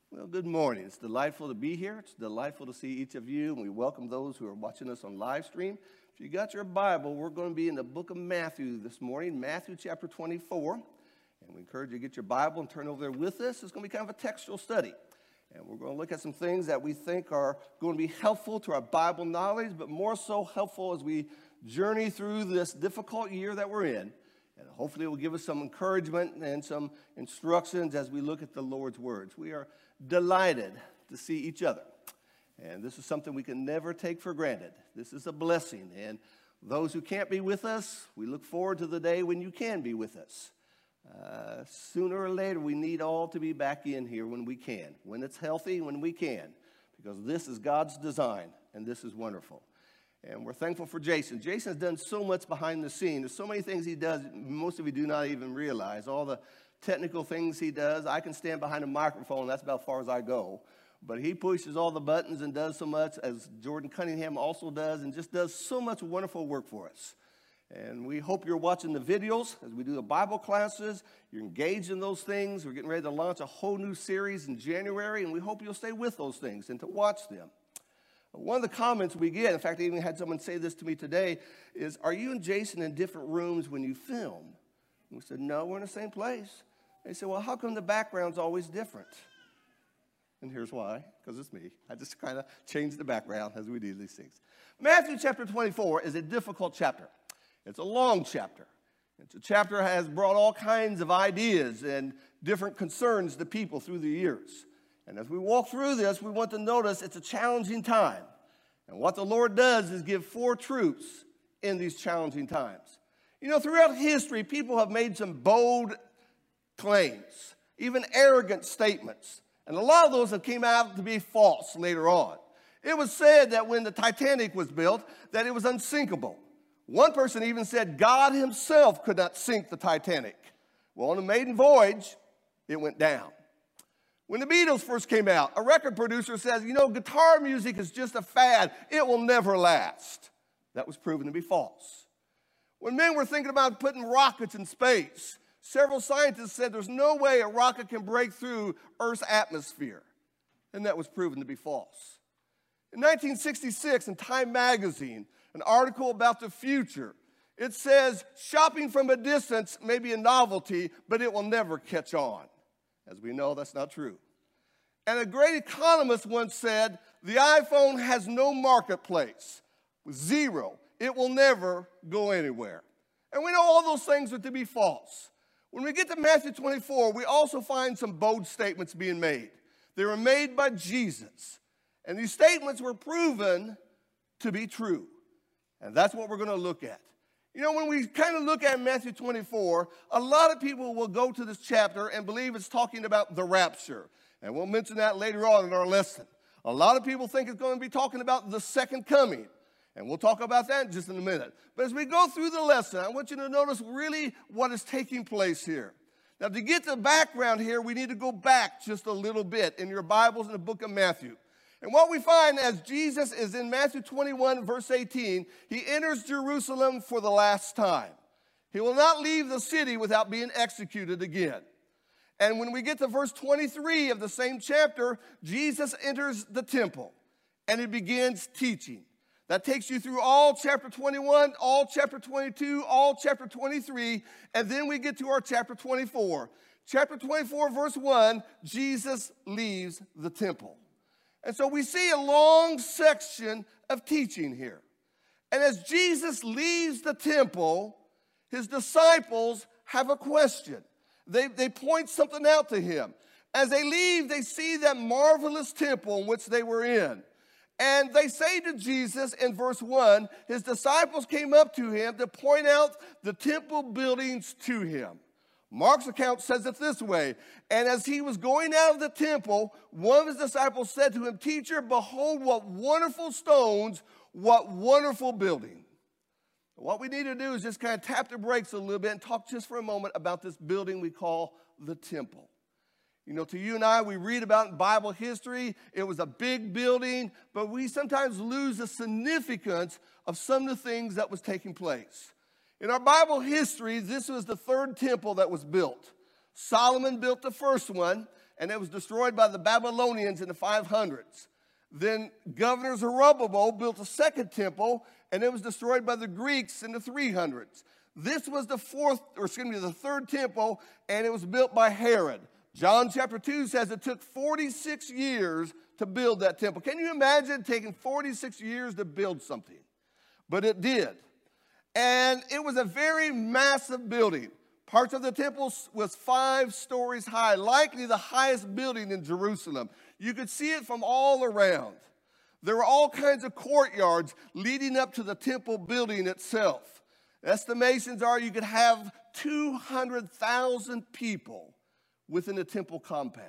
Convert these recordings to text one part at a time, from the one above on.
Well, good morning. It's delightful to be here. It's delightful to see each of you, and we welcome those who are watching us on live stream. If you got your Bible, we're going to be in the book of Matthew this morning, Matthew chapter 24. And we encourage you to get your Bible and turn over there with us. It's going to be kind of a textual study. And we're going to look at some things that we think are going to be helpful to our Bible knowledge, but more so helpful as we journey through this difficult year that we're in. And hopefully it will give us some encouragement and some instructions as we look at the Lord's words. We are delighted to see each other. And this is something we can never take for granted. This is a blessing. And those who can't be with us, we look forward to the day when you can be with us. Sooner or later, we need all to be back in here when we can, when it's healthy, when we can, because this is God's design, and this is wonderful. And we're thankful for Jason. Jason has done so much behind the scenes. There's so many things he does, most of you do not even realize. All the technical things he does. I can stand behind a microphone. That's about as far as I go. But he pushes all the buttons and does so much, as Jordan Cunningham also does, and just does so much wonderful work for us. And we hope you're watching the videos as we do the Bible classes. You're engaged in those things. We're getting ready to launch a whole new series in January, and we hope you'll stay with those things and to watch them. One of the comments we get, in fact, I even had someone say this to me today, is, are you and Jason in different rooms when you film? And we said, no, we're in the same place. They said, well, how come the background's always different? And here's why, because it's me. I just kind of change the background as we do these things. Matthew chapter 24 is a difficult chapter. It's a long chapter. It's a chapter that has brought all kinds of ideas and different concerns to people through the years. And as we walk through this, we want to notice it's a challenging time. And what the Lord does is give four truths in these challenging times. You know, throughout history, people have made some bold claims, even arrogant statements. And a lot of those have came out to be false later on. It was said that when the Titanic was built, that it was unsinkable. One person even said God himself could not sink the Titanic. Well, on the maiden voyage, it went down. When the Beatles first came out, a record producer says, you know, guitar music is just a fad. It will never last. That was proven to be false. When men were thinking about putting rockets in space, several scientists said there's no way a rocket can break through Earth's atmosphere. And that was proven to be false. In 1966, in Time magazine, an article about the future, it says, shopping from a distance may be a novelty, but it will never catch on. As we know, that's not true. And a great economist once said, the iPhone has no marketplace. Zero. It will never go anywhere. And we know all those things are to be false. When we get to Matthew 24, we also find some bold statements being made. They were made by Jesus. And these statements were proven to be true. And that's what we're going to look at. You know, when we kind of look at Matthew 24, a lot of people will go to this chapter and believe it's talking about the rapture. And we'll mention that later on in our lesson. A lot of people think it's going to be talking about the second coming. And we'll talk about that just in a minute. But as we go through the lesson, I want you to notice really what is taking place here. Now, to get the background here, we need to go back just a little bit in your Bibles in the book of Matthew. And what we find as Jesus is in Matthew 21, verse 18, he enters Jerusalem for the last time. He will not leave the city without being executed again. And when we get to verse 23 of the same chapter, Jesus enters the temple and he begins teaching. That takes you through all chapter 21, all chapter 22, all chapter 23, and then we get to our chapter 24. Chapter 24, verse 1, Jesus leaves the temple. And so we see a long section of teaching here. And as Jesus leaves the temple, his disciples have a question. They point something out to him. As they leave, they see that marvelous temple in which they were in. And they say to Jesus in verse 1, his disciples came up to him to point out the temple buildings to him. Mark's account says it this way, and as he was going out of the temple, one of his disciples said to him, teacher, behold what wonderful stones, what wonderful building. What we need to do is just kind of tap the brakes a little bit and talk just for a moment about this building we call the temple. You know, to you and I, we read about in Bible history, it was a big building, but we sometimes lose the significance of some of the things that was taking place. In our Bible history, this was the third temple that was built. Solomon built the first one, and it was destroyed by the Babylonians in the 500s. Then Governor Zerubbabel built a second temple, and it was destroyed by the Greeks in the 300s. This was the third temple, and it was built by Herod. John chapter 2 says it took 46 years to build that temple. Can you imagine taking 46 years to build something? But it did. And it was a very massive building. Parts of the temple was 5 stories high, likely the highest building in Jerusalem. You could see it from all around. There were all kinds of courtyards leading up to the temple building itself. Estimations are you could have 200,000 people within the temple compound.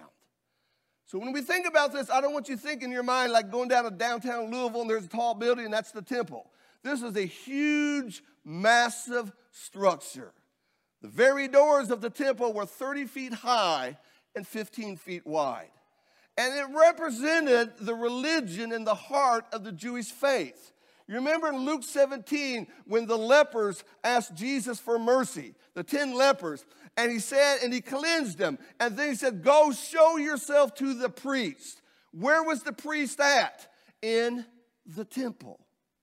So when we think about this, I don't want you to think in your mind like going down to downtown Louisville and there's a tall building and that's the temple. This is a huge, massive structure. The very doors of the temple were 30 feet high and 15 feet wide. And it represented the religion and the heart of the Jewish faith. You remember in Luke 17 when the lepers asked Jesus for mercy, the 10 lepers, and he said, and he cleansed them. And then he said, go show yourself to the priest. Where was the priest at? In the temple.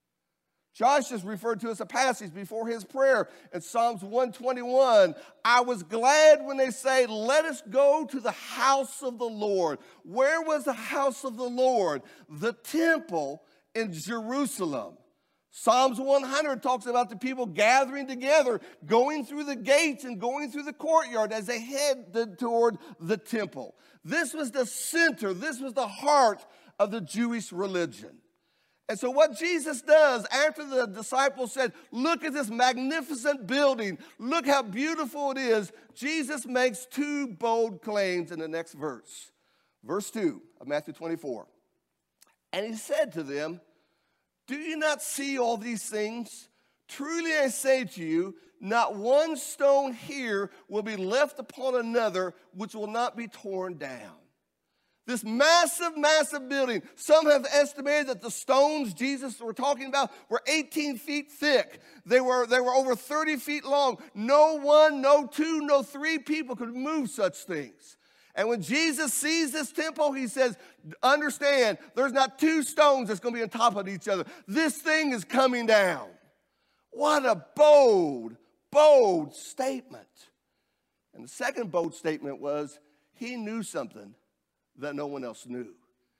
Josh just referred to us a passage before his prayer in Psalms 121. I was glad when they say, let us go to the house of the Lord. Where was the house of the Lord? The temple in Jerusalem. Psalms 100 talks about the people gathering together, going through the gates and going through the courtyard as they head toward the temple. This was the center, this was the heart of the Jewish religion. And so what Jesus does after the disciples said, look at this magnificent building, look how beautiful it is, Jesus makes 2 bold claims in the next verse. Verse 2 of Matthew 24. And he said to them, do you not see all these things? Truly I say to you, not one stone here will be left upon another which will not be torn down. This massive, massive building. Some have estimated that the stones Jesus were talking about were 18 feet thick. They were over 30 feet long. No one, no two, no 3 people could move such things. And when Jesus sees this temple, he says, understand, there's not 2 stones that's going to be on top of each other. This thing is coming down. What a bold, bold statement. And the second bold statement was, he knew something that no one else knew.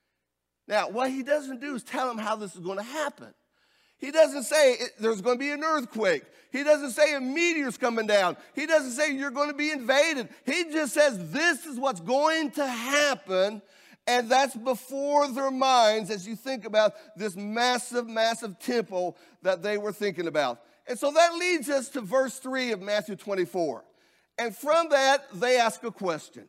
Now, what he doesn't do is tell them how this is going to happen. He doesn't say there's going to be an earthquake. He doesn't say a meteor's coming down. He doesn't say you're going to be invaded. He just says this is what's going to happen, and that's before their minds as you think about this massive, massive temple that they were thinking about. And so that leads us to verse 3 of Matthew 24. And from that, they ask a question.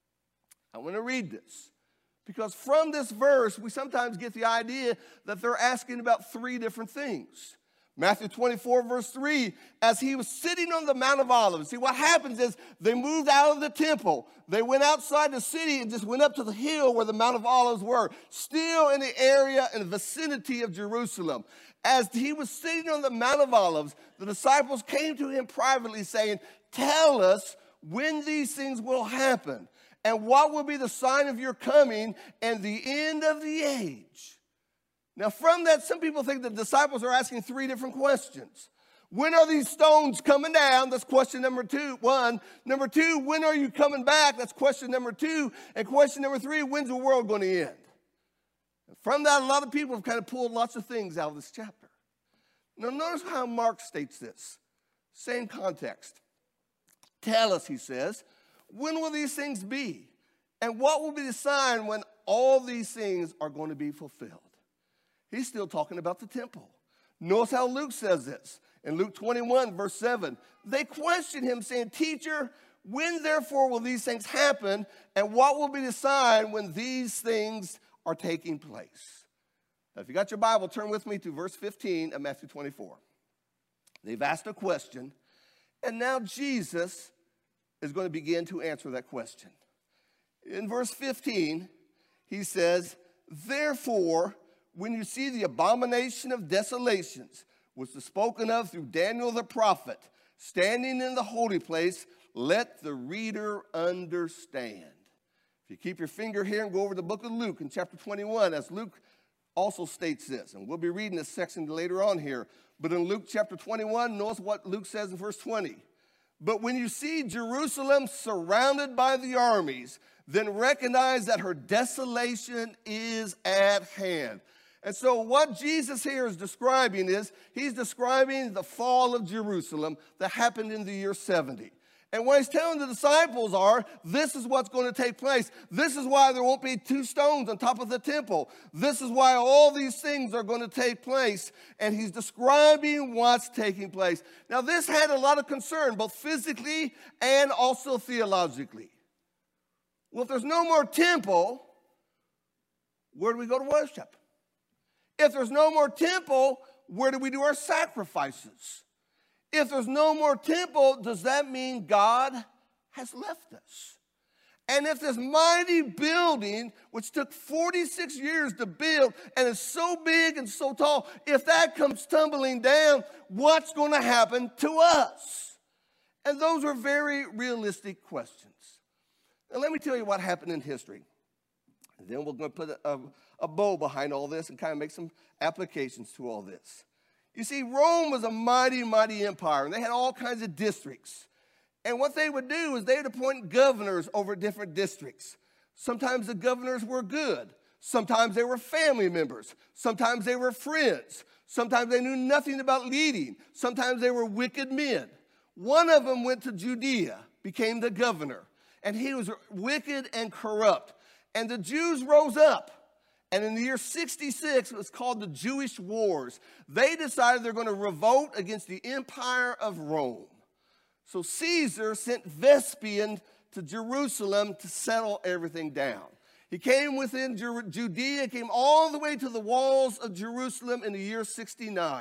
I want to read this because from this verse, we sometimes get the idea that they're asking about 3 different things. Matthew 24, verse 3, as he was sitting on the Mount of Olives. See, what happens is they moved out of the temple. They went outside the city and just went up to the hill where the Mount of Olives were, still in the area and the vicinity of Jerusalem. As he was sitting on the Mount of Olives, the disciples came to him privately saying, tell us when these things will happen. And what will be the sign of your coming and the end of the age? Now, from that, some people think the disciples are asking 3 different questions. When are these stones coming down? That's question number 1. Number 2, when are you coming back? That's question number 2. And question number 3, when's the world going to end? And from that, a lot of people have kind of pulled lots of things out of this chapter. Now, notice how Mark states this. Same context. Tell us, he says, when will these things be? And what will be the sign when all these things are going to be fulfilled? He's still talking about the temple. Notice how Luke says this. In Luke 21, verse 7, they question him saying, teacher, when therefore will these things happen? And what will be the sign when these things are taking place? Now, if you got your Bible, turn with me to verse 15 of Matthew 24. They've asked a question, and now Jesus is going to begin to answer that question. In verse 15, he says, therefore, when you see the abomination of desolations, which was spoken of through Daniel the prophet, standing in the holy place, let the reader understand. If you keep your finger here and go over the book of Luke in chapter 21, as Luke also states this, and we'll be reading this section later on here, but in Luke chapter 21, notice what Luke says in verse 20. But when you see Jerusalem surrounded by the armies, then recognize that her desolation is at hand. And so what Jesus here is describing is, he's describing the fall of Jerusalem that happened in the year 70. And what he's telling the disciples are, this is what's going to take place. This is why there won't be 2 stones on top of the temple. This is why all these things are going to take place. And he's describing what's taking place. Now, this had a lot of concern, both physically and also theologically. Well, if there's no more temple, where do we go to worship? If there's no more temple, where do we do our sacrifices? If there's no more temple, does that mean God has left us? And if this mighty building, which took 46 years to build and is so big and so tall, if that comes tumbling down, what's going to happen to us? And those are very realistic questions. Now, let me tell you what happened in history. And then we're going to put a bow behind all this and kind of make some applications to all this. You see, Rome was a mighty, mighty empire, and they had all kinds of districts. And what they would do is they would appoint governors over different districts. Sometimes the governors were good. Sometimes they were family members. Sometimes they were friends. Sometimes they knew nothing about leading. Sometimes they were wicked men. One of them went to Judea, became the governor, and he was wicked and corrupt. And the Jews rose up. And in the year 66, it was called the Jewish Wars. They decided they're going to revolt against the empire of Rome. So Caesar sent Vespasian to Jerusalem to settle everything down. He came within Judea, came all the way to the walls of Jerusalem in the year 69.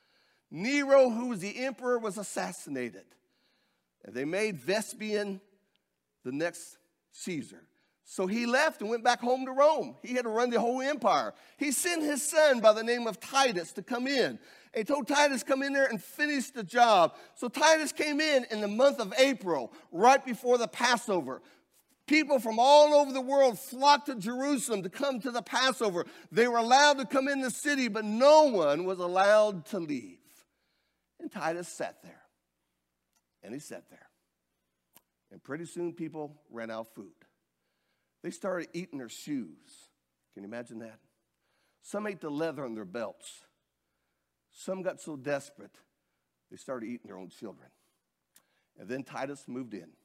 Nero, who was the emperor, was assassinated. And they made Vespasian the next Caesar. So he left and went back home to Rome. He had to run the whole empire. He sent his son by the name of Titus to come in. He told Titus to come in there and finish the job. So Titus came in the month of April, right before the Passover. People from all over the world flocked to Jerusalem to come to the Passover. They were allowed to come in the city, but no one was allowed to leave. And Titus sat there. And he sat there. And pretty soon people ran out of food. They started eating their shoes. Can you imagine that? Some ate the leather on their belts. Some got so desperate, they started eating their own children. And then Titus moved in.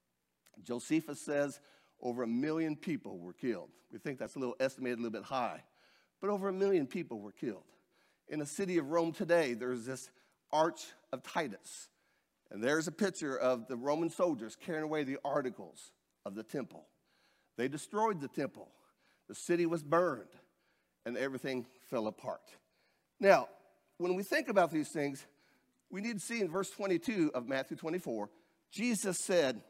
Josephus says over 1 million people were killed. We think that's estimated a little bit high. But over 1 million people were killed. In the city of Rome today, there's this Arch of Titus. And there's a picture of the Roman soldiers carrying away the articles of the temple. They destroyed the temple. The city was burned, and everything fell apart. Now, when we think about these things, we need to see in verse 22 of Matthew 24, Jesus said,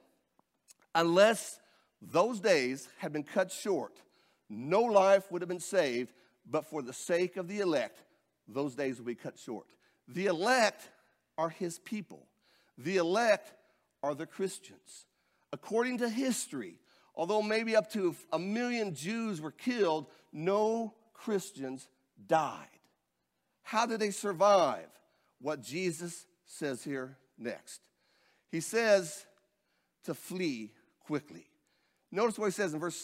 unless those days had been cut short, no life would have been saved, but for the sake of the elect, those days will be cut short. The elect are his people. The elect are the Christians. According to history, although maybe up to 1 million Jews were killed, no Christians died. How did they survive? What Jesus says here next. He says to flee quickly. Notice what he says in verse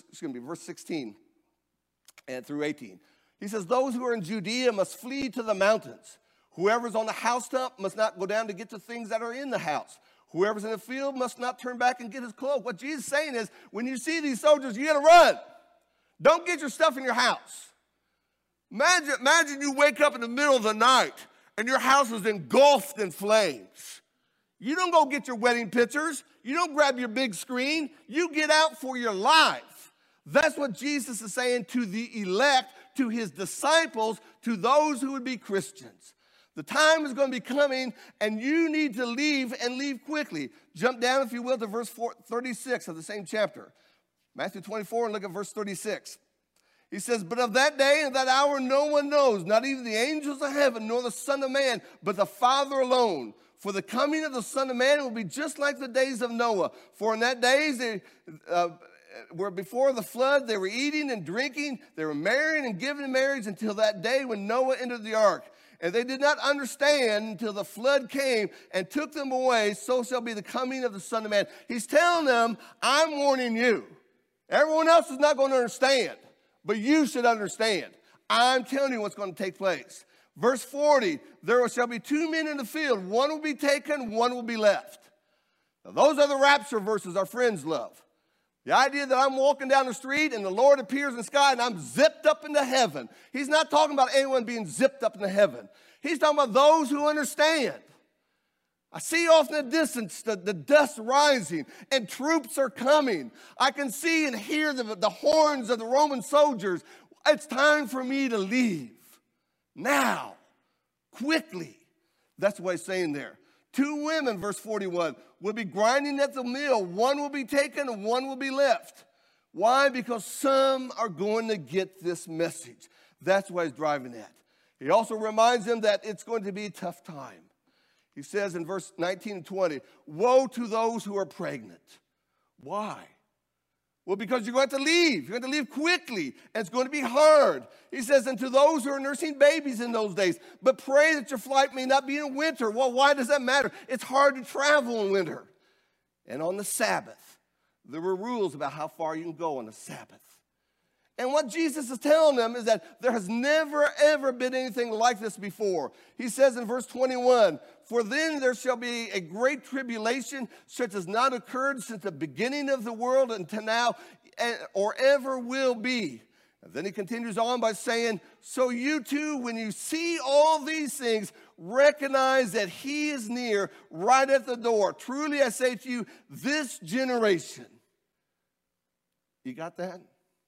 16 and through 18. He says, those who are in Judea must flee to the mountains. Whoever's on the housetop must not go down to get the things that are in the house. Whoever's in the field must not turn back and get his cloak. What Jesus is saying is, when you see these soldiers, you got to run. Don't get your stuff in your house. Imagine you wake up in the middle of the night and your house is engulfed in flames. You don't go get your wedding pictures. You don't grab your big screen. You get out for your life. That's what Jesus is saying to the elect, to his disciples, to those who would be Christians. The time is going to be coming, and you need to leave and leave quickly. Jump down, if you will, to verse 36 of the same chapter. Matthew 24, and look at verse 36. He says, but of that day and that hour no one knows, not even the angels of heaven, nor the Son of Man, but the Father alone. For the coming of the Son of Man will be just like the days of Noah. For in that days where before the flood they were eating and drinking, they were marrying and giving in marriage until that day when Noah entered the ark. And they did not understand until the flood came and took them away. So shall be the coming of the Son of Man. He's telling them, I'm warning you. Everyone else is not going to understand, but you should understand. I'm telling you what's going to take place. Verse 40, there shall be 2 men in the field. One will be taken, one will be left. Now, those are the rapture verses our friends love. The idea that I'm walking down the street and the Lord appears in the sky and I'm zipped up into heaven. He's not talking about anyone being zipped up into heaven. He's talking about those who understand. I see off in the distance the dust rising and troops are coming. I can see and hear the horns of the Roman soldiers. It's time for me to leave. Now, quickly. That's what he's saying there. 2 women, verse 41, will be grinding at the mill. One will be taken and one will be left. Why? Because some are going to get this message. That's what he's driving at. He also reminds them that it's going to be a tough time. He says in verse 19 and 20, woe to those who are pregnant. Why? Well, because you're going to have to leave. You're going to leave quickly, and it's going to be hard. He says, and to those who are nursing babies in those days, but pray that your flight may not be in winter. Well, why does that matter? It's hard to travel in winter. And on the Sabbath, there were rules about how far you can go on the Sabbath. And what Jesus is telling them is that there has never, ever been anything like this before. He says in verse 21, for then there shall be a great tribulation, such as not occurred since the beginning of the world until now, or ever will be. And then he continues on by saying, so you too, when you see all these things, recognize that he is near, right at the door. Truly I say to you, this generation. You got that?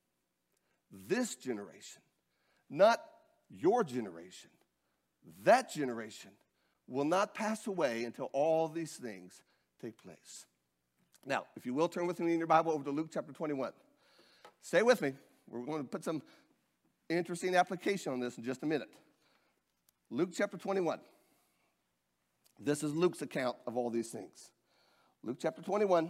This generation, not your generation, that generation will not pass away until all these things take place. Now, if you will, turn with me in your Bible over to Luke chapter 21. Stay with me. We're going to put some interesting application on this in just a minute. Luke chapter 21. This is Luke's account of all these things. Luke chapter 21,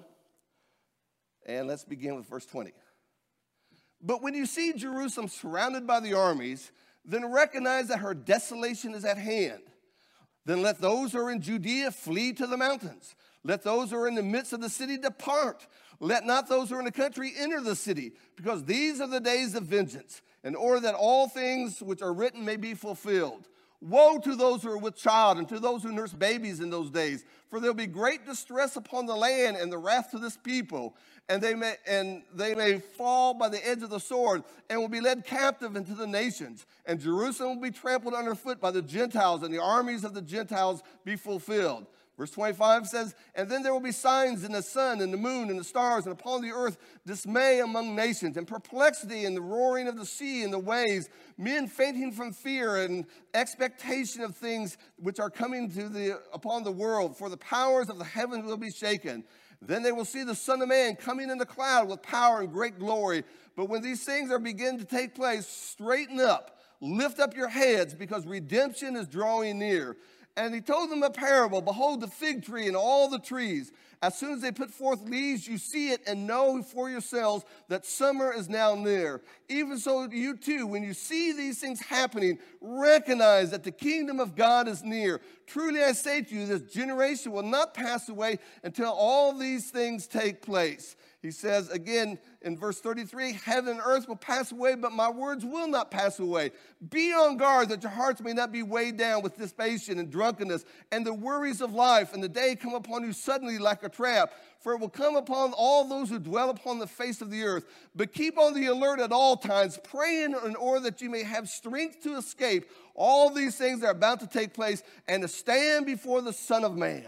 and let's begin with verse 20. But when you see Jerusalem surrounded by the armies, then recognize that her desolation is at hand. Then let those who are in Judea flee to the mountains. Let those who are in the midst of the city depart. Let not those who are in the country enter the city, because these are the days of vengeance, in order that all things which are written may be fulfilled. Woe to those who are with child and to those who nurse babies in those days, for there will be great distress upon the land and the wrath to this people. And they may fall by the edge of the sword and will be led captive into the nations. And Jerusalem will be trampled underfoot by the Gentiles, and the armies of the Gentiles be fulfilled. Verse 25 says, and then there will be signs in the sun and the moon and the stars, and upon the earth dismay among nations, and perplexity and the roaring of the sea and the waves, men fainting from fear and expectation of things which are coming upon the world, for the powers of the heavens will be shaken. Then they will see the Son of Man coming in the cloud with power and great glory. But when these things are beginning to take place, straighten up, lift up your heads, because redemption is drawing near. And he told them a parable. Behold, the fig tree and all the trees. As soon as they put forth leaves, you see it and know for yourselves that summer is now near. Even so, you too, when you see these things happening, recognize that the kingdom of God is near. Truly I say to you, this generation will not pass away until all these things take place. He says again in verse 33, heaven and earth will pass away, but my words will not pass away. Be on guard that your hearts may not be weighed down with dissipation and drunkenness and the worries of life, and the day come upon you suddenly like a trap. For it will come upon all those who dwell upon the face of the earth. But keep on the alert at all times, praying in order that you may have strength to escape all these things that are about to take place and to stand before the Son of Man.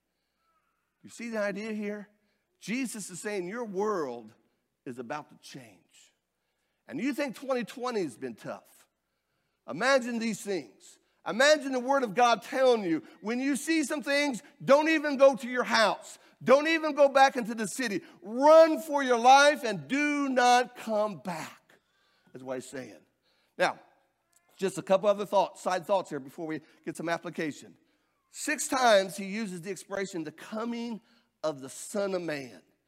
You see the idea here? Jesus is saying your world is about to change. And you think 2020 has been tough. Imagine these things. Imagine the Word of God telling you, when you see some things, don't even go to your house. Don't even go back into the city. Run for your life and do not come back. That's what he's saying. Now, just a couple other side thoughts here before we get some application. 6 times he uses the expression, the coming of the Son of Man.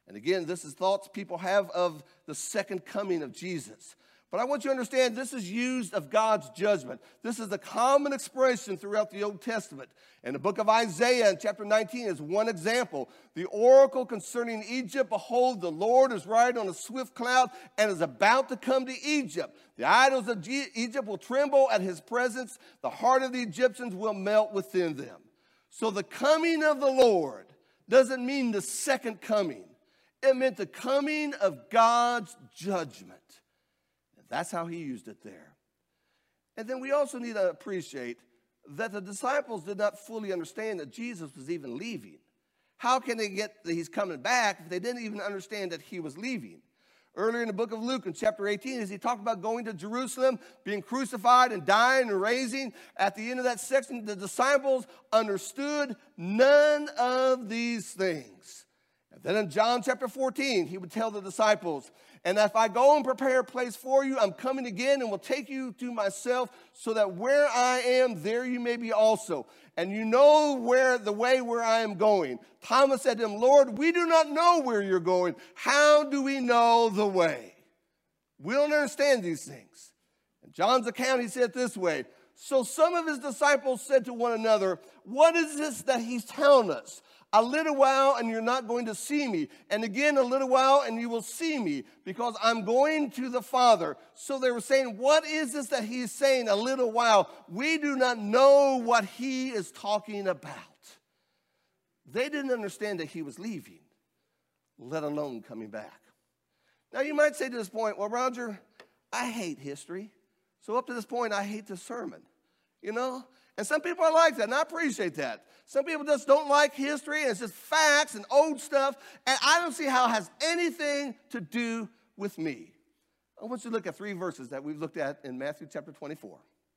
And again, this is thoughts people have of the second coming of Jesus. But I want you to understand this is used of God's judgment. This is a common expression throughout the Old Testament. And the book of Isaiah in chapter 19 is one example. The oracle concerning Egypt, behold, the Lord is riding on a swift cloud and is about to come to Egypt. The idols of Egypt will tremble at his presence. The heart of the Egyptians will melt within them. So the coming of the Lord doesn't mean the second coming. It meant the coming of God's judgment. That's how he used it there. And then we also need to appreciate that the disciples did not fully understand that Jesus was even leaving. How can they get that he's coming back if they didn't even understand that he was leaving? Earlier in the book of Luke in chapter 18, as he talked about going to Jerusalem, being crucified and dying and raising, at the end of that section, the disciples understood none of these things. And then in John chapter 14, he would tell the disciples, and if I go and prepare a place for you, I'm coming again and will take you to myself so that where I am, there you may be also. And you know the way where I am going. Thomas said to him, Lord, we do not know where you're going. How do we know the way? We don't understand these things. In John's account, he said it this way. So some of his disciples said to one another, what is this that he's telling us? A little while and you're not going to see me. And again, a little while and you will see me because I'm going to the Father. So they were saying, what is this that he's saying, a little while? We do not know what he is talking about. They didn't understand that he was leaving, let alone coming back. Now you might say to this point, well, Roger, I hate history. So up to this point, I hate this sermon, you know? And some people are like that, and I appreciate that. Some people just don't like history, and it's just facts and old stuff, and I don't see how it has anything to do with me. I want you to look at 3 verses that we've looked at in Matthew chapter 24.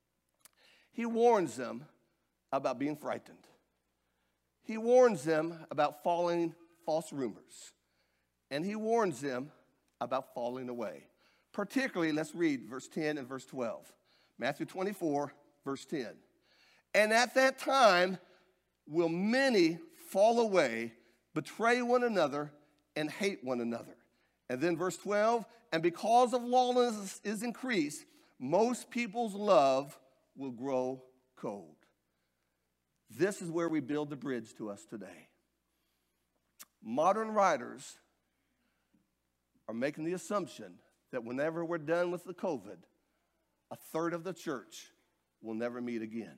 He warns them about being frightened. He warns them about following false rumors. And he warns them about falling away. Particularly, let's read verse 10 and verse 12. Matthew 24, verse 10. And at that time will many fall away, betray one another, and hate one another. And then verse 12, and because of lawlessness is increased, most people's love will grow cold. This is where we build the bridge to us today. Modern writers are making the assumption that whenever we're done with the COVID, a third of the church will never meet again.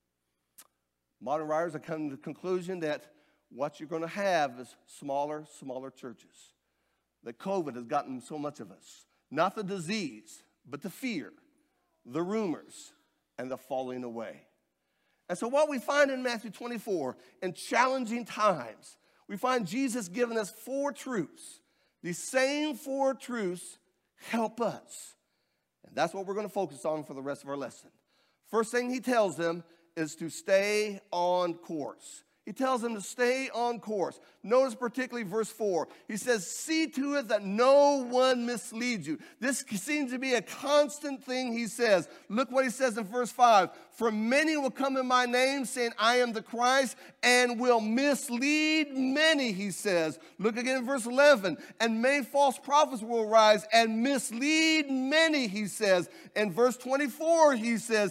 Modern writers are coming to the conclusion that what you're going to have is smaller churches. That COVID has gotten so much of us. Not the disease, but the fear, the rumors, and the falling away. And so what we find in Matthew 24, in challenging times, we find Jesus giving us 4 truths. These same 4 truths help us. And that's what we're going to focus on for the rest of our lesson. First thing he tells them is to stay on course. He tells them to stay on course. Notice particularly verse 4. He says, see to it that no one misleads you. This seems to be a constant thing he says. Look what he says in verse 5. For many will come in my name, saying, I am the Christ, and will mislead many, he says. Look again in verse 11. And many false prophets will arise and mislead many, he says. In verse 24, he says,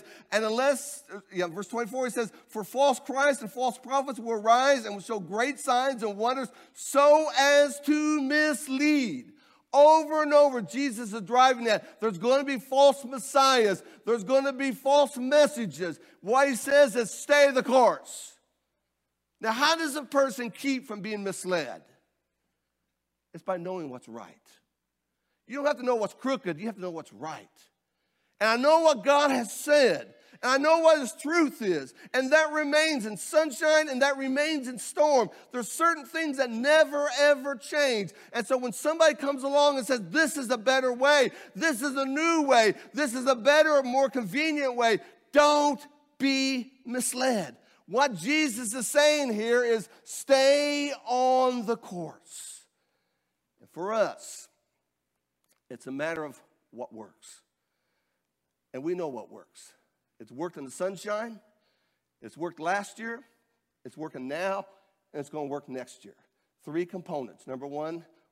verse 24, he says, for false Christs and false prophets will arise and will show great signs and wonders so as to mislead. Over and over, Jesus is driving that. There's going to be false messiahs. There's going to be false messages. What he says is stay the course. Now, how does a person keep from being misled? It's by knowing what's right. You don't have to know what's crooked. You have to know what's right. And I know what God has said. And I know what his truth is. And that remains in sunshine and that remains in storm. There's certain things that never, ever change. And so when somebody comes along and says, this is a better way, this is a new way, this is a better, more convenient way, don't be misled. What Jesus is saying here is stay on the course. And for us, it's a matter of what works. And we know what works. It's worked in the sunshine, it's worked last year, it's working now, and it's going to work next year. 3 components. Number 1,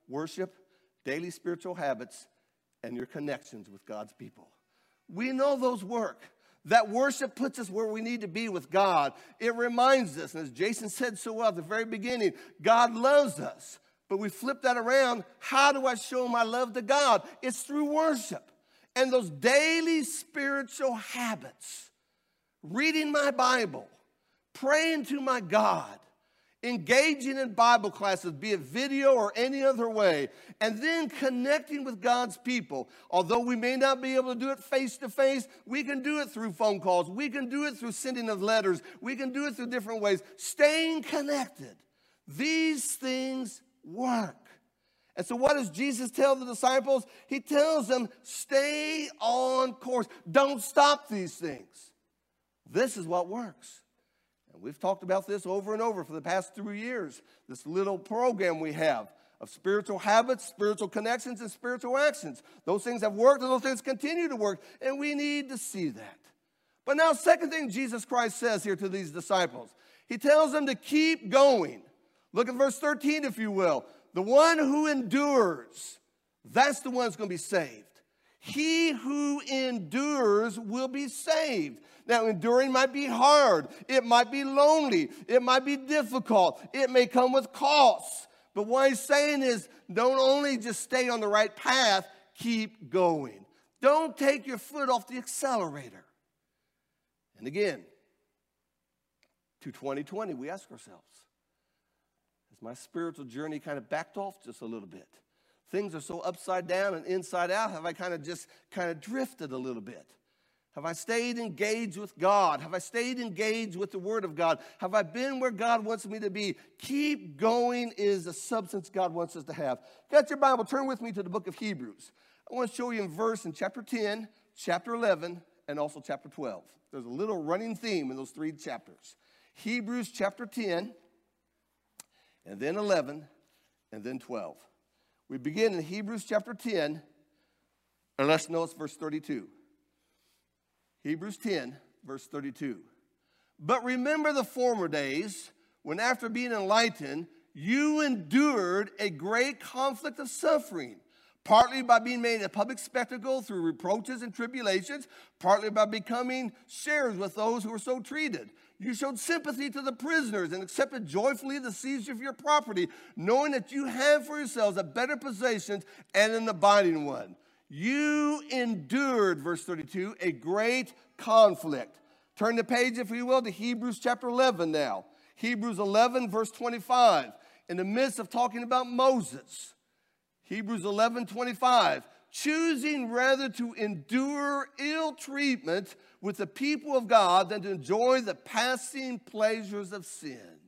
worship, daily spiritual habits, and your connections with God's people. We know those work. That worship puts us where we need to be with God. It reminds us, and as Jason said so well at the very beginning, God loves us. But we flip that around. How do I show my love to God? It's through worship. And those daily spiritual habits, reading my Bible, praying to my God, engaging in Bible classes, be it video or any other way, and then connecting with God's people. Although we may not be able to do it face to face, we can do it through phone calls. We can do it through sending of letters. We can do it through different ways. Staying connected. These things work. And so what does Jesus tell the disciples? He tells them, stay on course. Don't stop these things. This is what works. And we've talked about this over and over for the past 3 years. This little program we have of spiritual habits, spiritual connections, and spiritual actions. Those things have worked and those things continue to work. And we need to see that. But now, second thing Jesus Christ says here to these disciples. He tells them to keep going. Look at verse 13, if you will. The one who endures, that's the one that's going to be saved. He who endures will be saved. Now, enduring might be hard. It might be lonely. It might be difficult. It may come with costs. But what he's saying is, don't only just stay on the right path, keep going. Don't take your foot off the accelerator. And again, to 2020, we ask ourselves, has my spiritual journey kind of backed off just a little bit? Things are so upside down and inside out. Have I kind of drifted a little bit? Have I stayed engaged with God? Have I stayed engaged with the Word of God? Have I been where God wants me to be? Keep going is the substance God wants us to have. Got your Bible? Turn with me to the book of Hebrews. I want to show you a verse in chapter 10, chapter 11, and also chapter 12. There's a little running theme in those 3 chapters. Hebrews chapter 10, and then 11, and then 12. We begin in Hebrews chapter 10, and let's notice verse 32. Hebrews 10, verse 32. But remember the former days, when after being enlightened, you endured a great conflict of suffering, partly by being made a public spectacle through reproaches and tribulations, partly by becoming sharers with those who were so treated. You showed sympathy to the prisoners and accepted joyfully the seizure of your property, knowing that you have for yourselves a better possession and an abiding one. You endured, verse 32, a great conflict. Turn the page, if you will, to Hebrews chapter 11 now. Hebrews 11, verse 25. In the midst of talking about Moses, Hebrews 11, 25. Choosing rather to endure ill treatment with the people of God than to enjoy the passing pleasures of sin.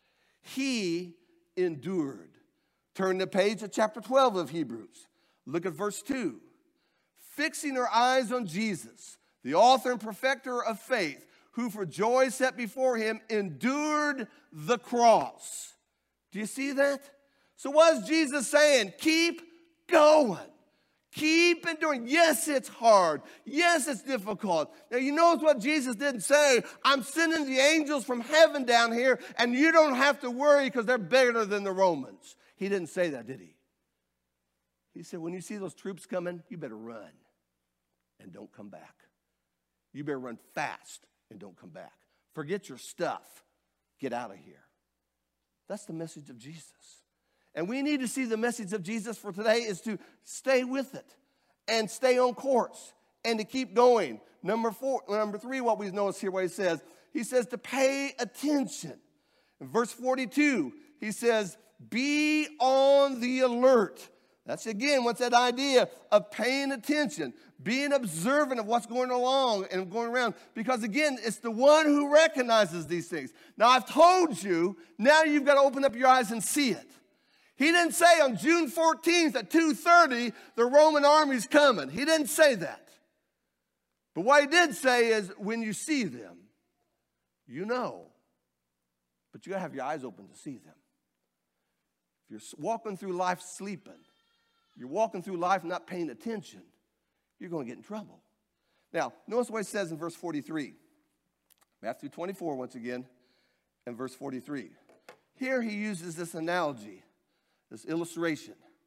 He endured. Turn the page to chapter 12 of Hebrews. Look at verse 2. Fixing our eyes on Jesus, the author and perfecter of faith, who for joy set before him endured the cross. Do you see that? So what is Jesus saying? Keep going. Keep enduring. Yes, it's hard. Yes, it's difficult. Now, you notice what Jesus didn't say. I'm sending the angels from heaven down here, and you don't have to worry because they're better than the Romans. He didn't say that, did he? He said, when you see those troops coming, you better run and don't come back. You better run fast and don't come back. Forget your stuff. Get out of here. That's the message of Jesus. And we need to see the message of Jesus for today is to stay with it and stay on course and to keep going. Number 3, what we notice here, what he says to pay attention. In verse 42, he says, be on the alert. That's again, what's that idea of paying attention, being observant of what's going along and going around. Because again, it's the one who recognizes these things. Now, I've told you, now you've got to open up your eyes and see it. He didn't say on June 14th at 2:30, the Roman army's coming. He didn't say that. But what he did say is, when you see them, you know. But you got to have your eyes open to see them. If you're walking through life sleeping, you're walking through life not paying attention, you're going to get in trouble. Now, notice what it says in verse 43. Matthew 24, once again, and verse 43. Here he uses this analogy, this illustration.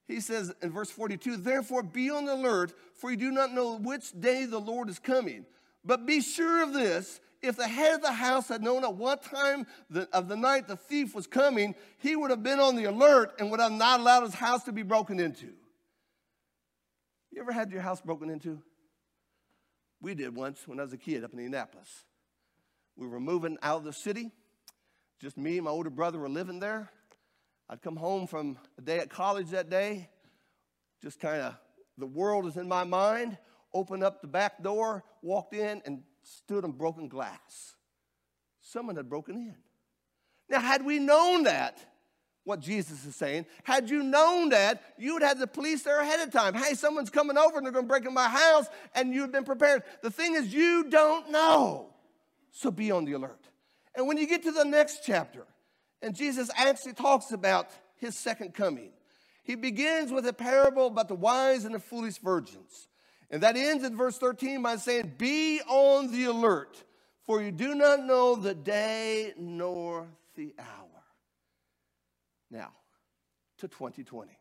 He says in verse 42, therefore be on the alert, for you do not know which day the Lord is coming. But be sure of this, if the head of the house had known at what time of the night the thief was coming, he would have been on the alert and would have not allowed his house to be broken into. You ever had your house broken into? We did once when I was a kid up in Indianapolis. We were moving out of the city. Just me and my older brother were living there. I'd come home from a day at college that day. Just kind of, the world is in my mind. Opened up the back door, walked in, and stood on broken glass. Someone had broken in. Now, had we known that, what Jesus is saying, had you known that, you would have the police there ahead of time. Hey, someone's coming over and they're going to break in my house, and you've been prepared. The thing is, you don't know. So be on the alert. And when you get to the next chapter, and Jesus actually talks about his second coming, he begins with a parable about the wise and the foolish virgins. And that ends in verse 13 by saying, be on the alert, for you do not know the day nor the hour. Now, to 2020.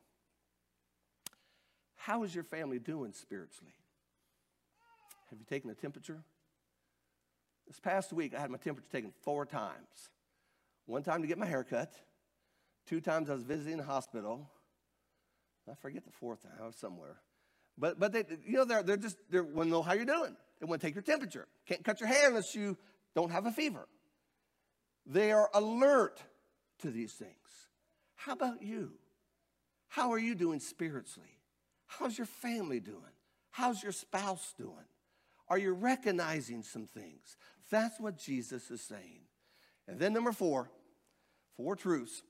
How is your family doing spiritually? Have you taken a temperature? This past week, I had my temperature taken 4 times. 1 time to get my hair cut. 2 times I was visiting the hospital. I forget the 4th time. I was somewhere. But they, you know, they want to know how you're doing. They want to take your temperature. Can't cut your hair unless you don't have a fever. They are alert to these things. How about you? How are you doing spiritually? How's your family doing? How's your spouse doing? Are you recognizing some things? That's what Jesus is saying. And then number 4 truths.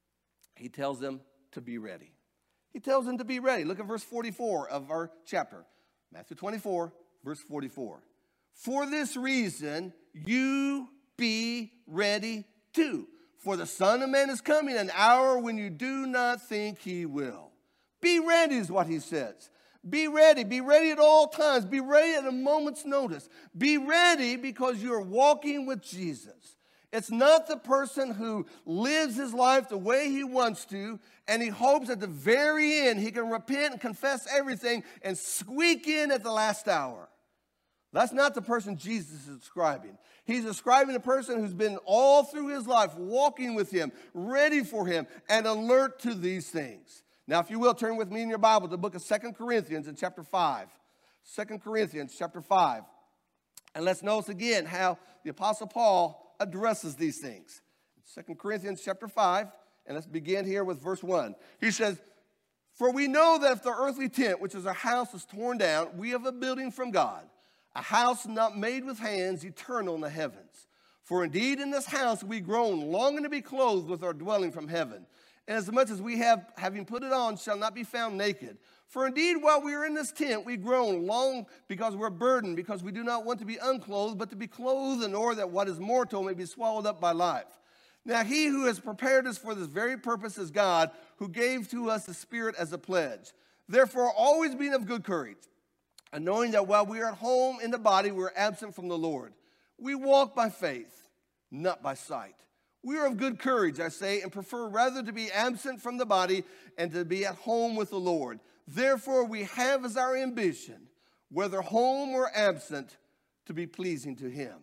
He tells them to be ready. He tells them to be ready. Look at verse 44 of our chapter. Matthew 24, verse 44. For this reason, you be ready too. For the Son of Man is coming an hour when you do not think he will. Be ready is what he says. Be ready. Be ready at all times. Be ready at a moment's notice. Be ready because you're walking with Jesus. It's not the person who lives his life the way he wants to, and he hopes at the very end he can repent and confess everything and squeak in at the last hour. That's not the person Jesus is describing. He's describing a person who's been all through his life walking with him, ready for him, and alert to these things. Now, if you will, turn with me in your Bible to the book of 2 Corinthians in chapter 5. 2 Corinthians chapter 5. And let's notice again how the Apostle Paul addresses these things. 2 Corinthians chapter 5, and let's begin here with verse 1. He says, for we know that if the earthly tent, which is our house, is torn down, we have a building from God, a house not made with hands, eternal in the heavens. For indeed in this house we groan, longing to be clothed with our dwelling from heaven. And as much as we have, having put it on, shall not be found naked. For indeed, while we are in this tent, we groan, long because we're burdened, because we do not want to be unclothed, but to be clothed in order that what is mortal may be swallowed up by life. Now he who has prepared us for this very purpose is God, who gave to us the Spirit as a pledge. Therefore, always being of good courage, and knowing that while we are at home in the body, we are absent from the Lord. We walk by faith, not by sight. We are of good courage, I say, and prefer rather to be absent from the body and to be at home with the Lord. Therefore, we have as our ambition, whether home or absent, to be pleasing to him.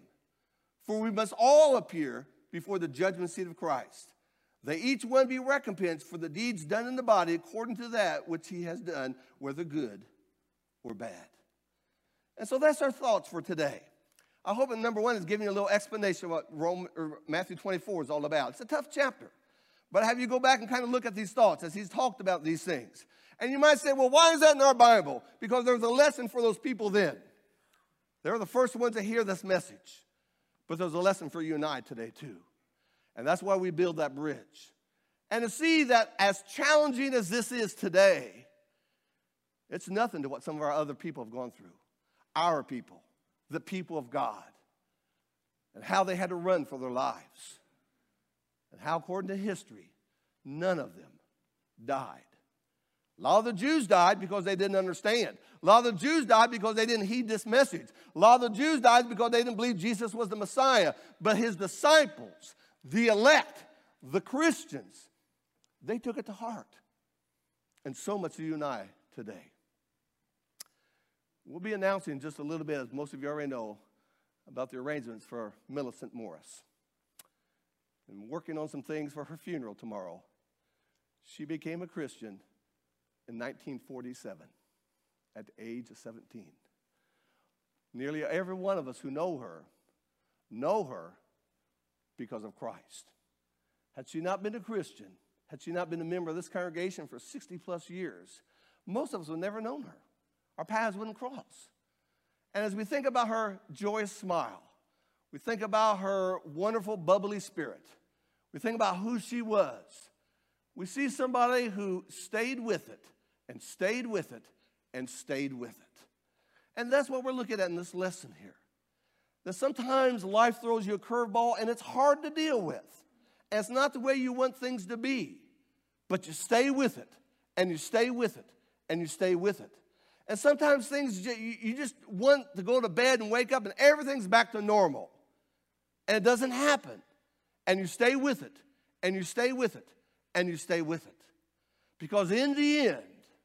For we must all appear before the judgment seat of Christ, that each one be recompensed for the deeds done in the body according to that which he has done, whether good or bad. And so that's our thoughts for today. I hope that number 1 is giving you a little explanation of what Matthew 24 is all about. It's a tough chapter. But I have you go back and kind of look at these thoughts as he's talked about these things. And you might say, well, why is that in our Bible? Because there's a lesson for those people then. They were the first ones to hear this message. But there's a lesson for you and I today too. And that's why we build that bridge. And to see that as challenging as this is today, it's nothing to what some of our other people have gone through. Our people, the people of God, and how they had to run for their lives. And how, according to history, none of them died. A lot of the Jews died because they didn't understand. A lot of the Jews died because they didn't heed this message. A lot of the Jews died because they didn't believe Jesus was the Messiah. But his disciples, the elect, the Christians, they took it to heart. and so much to you and I today. We'll be announcing just a little bit, as most of you already know, about the arrangements for Millicent Morris. And working on some things for her funeral tomorrow. She became a Christian in 1947 at the age of 17. Nearly every one of us who know her because of Christ. Had she not been a Christian, had she not been a member of this congregation for 60 plus years, most of us would have never known her. Our paths wouldn't cross. And as we think about her joyous smile, we think about her wonderful bubbly spirit, we think about who she was, we see somebody who stayed with it and stayed with it and stayed with it. And that's what we're looking at in this lesson here. That sometimes life throws you a curveball and it's hard to deal with. And it's not the way you want things to be. But you stay with it, and you stay with it, and you stay with it. And sometimes things, you just want to go to bed and wake up and everything's back to normal. And it doesn't happen. And you stay with it, and you stay with it, and you stay with it. Because in the end,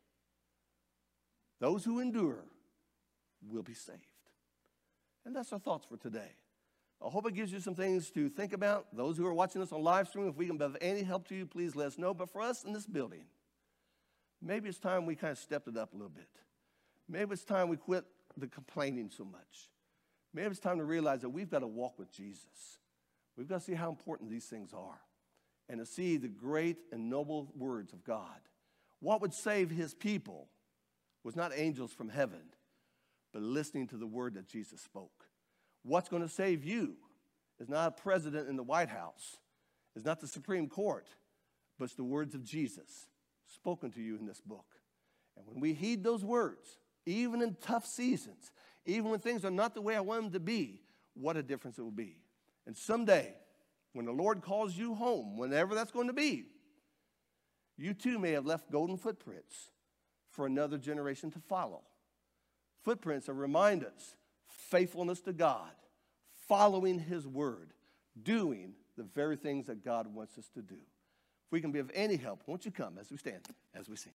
those who endure will be saved. And that's our thoughts for today. I hope it gives you some things to think about. Those who are watching us on live stream, if we can be of any help to you, please let us know. But for us in this building, maybe it's time we kind of stepped it up a little bit. Maybe it's time we quit the complaining so much. Maybe it's time to realize that we've got to walk with Jesus. We've got to see how important these things are and to see the great and noble words of God. What would save his people was not angels from heaven, but listening to the word that Jesus spoke. What's going to save you is not a president in the White House. It's not the Supreme Court, but it's the words of Jesus spoken to you in this book. And when we heed those words, even in tough seasons, even when things are not the way I want them to be, what a difference it will be. And someday, when the Lord calls you home, whenever that's going to be, you too may have left golden footprints for another generation to follow. Footprints that remind us faithfulness to God, following his word, doing the very things that God wants us to do. If we can be of any help, won't you come as we stand, as we sing.